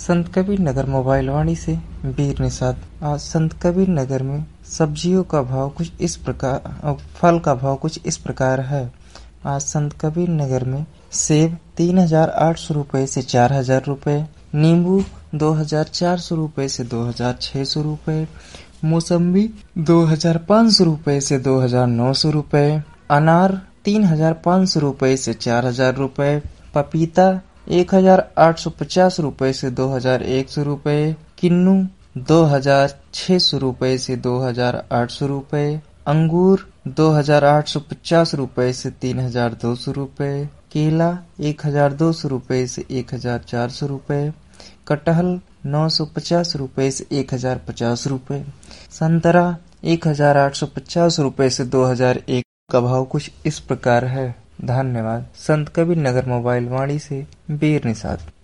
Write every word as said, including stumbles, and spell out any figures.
संत Kabir Nagar mobile वाणी से वीर निषाद। आज संत कबीर नगर में सब्जियों का भाव कुछ इस प्रकार, फल का भाव कुछ इस प्रकार है। आज संत कबीर नगर में सेब तीन हजार आठ सौ रुपए से चार हजार रुपए, नींबू दो हजार चार सौ रुपए से दो हजार छह सौ रुपए, मौसम्बी दो हजार पाँच सौ रुपए से दो हजार नौ सौ रुपए, अनार तीन हजार पाँच सौ रुपए से चार हजार रुपए, पपीता एक हजार आठ सौ पचास रुपए से दो हजार एक सौ रुपए, किन्नू दो हजार छह सौ रुपए से दो हजार आठ सौ रुपए, अंगूर दो हजार आठ सौ पचास रुपए से तीन हजार दो सौ रुपए, केला एक हजार दो सौ रुपए से एक हजार चार सौ रुपए, कटहल नौ सौ पचास रुपए से एक हजार पचास रुपए, संतरा एक हजार आठ सौ पचास रुपए से दो हजार एक का भाव कुछ इस प्रकार है। धन्यवाद। संत कबीर नगर मोबाइल वाणी से वीर निषाद।